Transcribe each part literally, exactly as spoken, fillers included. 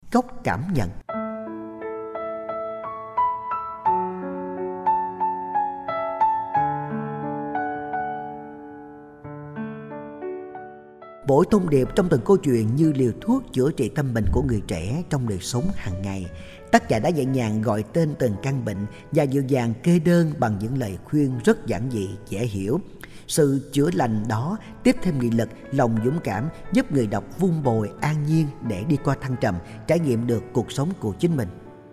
Góc cảm nhận. Mỗi thông điệp trong từng câu chuyện như liều thuốc chữa trị tâm bệnh của người trẻ trong đời sống hàng ngày. Tác giả đã nhẹ nhàng gọi tên từng căn bệnh và dịu dàng kê đơn bằng những lời khuyên rất giản dị, dễ hiểu. Sự chữa lành đó tiếp thêm nghị lực, lòng dũng cảm, giúp người đọc vun bồi an nhiên để đi qua thăng trầm, trải nghiệm được cuộc sống của chính mình.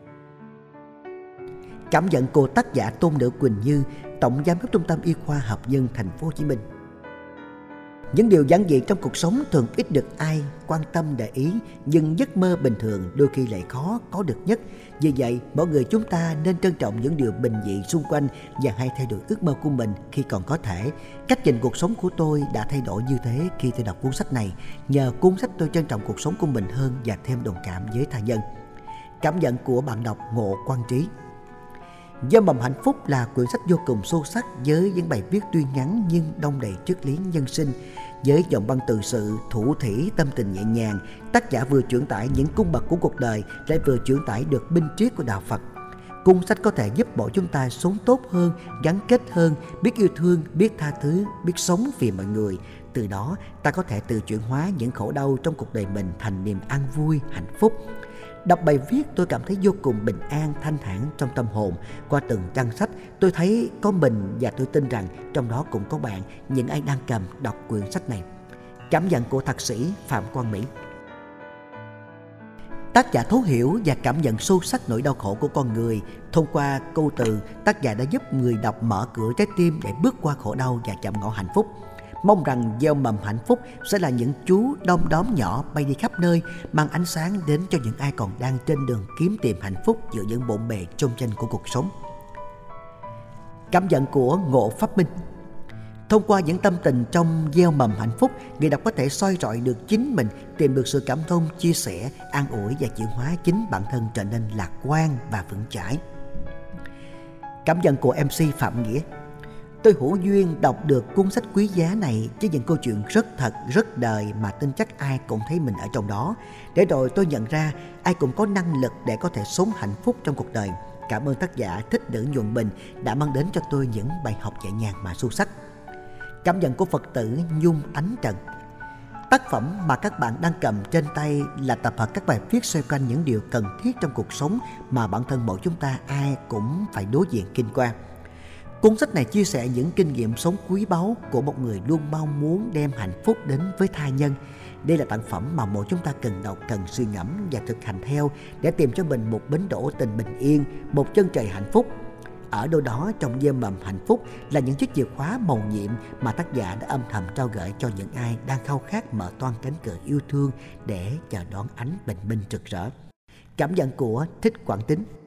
Cảm nhận của tác giả Tôn Nữ Quỳnh Như, Tổng Giám đốc Trung tâm Y khoa Hợp Nhân, Thành phố Hồ Chí Minh. Những điều giản dị trong cuộc sống thường ít được ai quan tâm để ý, nhưng giấc mơ bình thường đôi khi lại khó có được nhất. Vì vậy, mỗi người chúng ta nên trân trọng những điều bình dị xung quanh và hãy thay đổi ước mơ của mình khi còn có thể. Cách nhìn cuộc sống của tôi đã thay đổi như thế khi tôi đọc cuốn sách này. Nhờ cuốn sách tôi trân trọng cuộc sống của mình hơn và thêm đồng cảm với tha nhân. Cảm nhận của bạn đọc Ngộ Quang Trí. Gieo mầm hạnh phúc là quyển sách vô cùng sâu sắc với những bài viết tuy ngắn nhưng đong đầy triết lý nhân sinh. Với dòng văn từ sự, thủ thỉ, tâm tình nhẹ nhàng, tác giả vừa truyền tải những cung bậc của cuộc đời lại vừa truyền tải được minh triết của đạo Phật. Cuốn sách có thể giúp mỗi chúng ta sống tốt hơn, gắn kết hơn, biết yêu thương, biết tha thứ, biết sống vì mọi người. Từ đó ta có thể tự chuyển hóa những khổ đau trong cuộc đời mình thành niềm an vui, hạnh phúc. Đọc bài viết tôi cảm thấy vô cùng bình an, thanh thản trong tâm hồn. Qua từng trang sách tôi thấy có mình và tôi tin rằng trong đó cũng có bạn, những ai đang cầm đọc quyển sách này. Cảm nhận của thạc sĩ Phạm Quang Mỹ. Tác giả thấu hiểu và cảm nhận sâu sắc nỗi đau khổ của con người. Thông qua câu từ, tác giả đã giúp người đọc mở cửa trái tim để bước qua khổ đau và chạm ngõ hạnh phúc. Mong rằng gieo mầm hạnh phúc sẽ là những chú đom đóm nhỏ bay đi khắp nơi, mang ánh sáng đến cho những ai còn đang trên đường kiếm tìm hạnh phúc giữa những bộn bề chông chênh của cuộc sống. Cảm nhận của Ngộ Pháp Minh. Thông qua những tâm tình trong gieo mầm hạnh phúc, người đọc có thể soi rọi được chính mình, tìm được sự cảm thông, chia sẻ, an ủi và chuyển hóa chính bản thân trở nên lạc quan và vững chãi. Cảm nhận của em xê Phạm Nghĩa. Tôi hữu duyên đọc được cuốn sách quý giá này với những câu chuyện rất thật, rất đời mà tin chắc ai cũng thấy mình ở trong đó. Để rồi tôi nhận ra ai cũng có năng lực để có thể sống hạnh phúc trong cuộc đời. Cảm ơn tác giả Thích Nữ Nhuận Bình đã mang đến cho tôi những bài học nhẹ nhàng mà sâu sắc. Cảm nhận của Phật tử Nhung Ánh Trần. Tác phẩm mà các bạn đang cầm trên tay là tập hợp các bài viết xoay quanh những điều cần thiết trong cuộc sống mà bản thân mỗi chúng ta ai cũng phải đối diện kinh qua. Cuốn sách này chia sẻ những kinh nghiệm sống quý báu của một người luôn mong muốn đem hạnh phúc đến với tha nhân. Đây là tác phẩm mà mỗi chúng ta cần đọc, cần suy ngẫm và thực hành theo để tìm cho mình một bến đỗ tình bình yên, một chân trời hạnh phúc. Ở đâu đó trong gieo mầm hạnh phúc là những chiếc chìa khóa mầu nhiệm mà tác giả đã âm thầm trao gửi cho những ai đang khao khát mở toang cánh cửa yêu thương để chờ đón ánh bình minh rực rỡ. Cảm nhận của Thích Quảng Tín.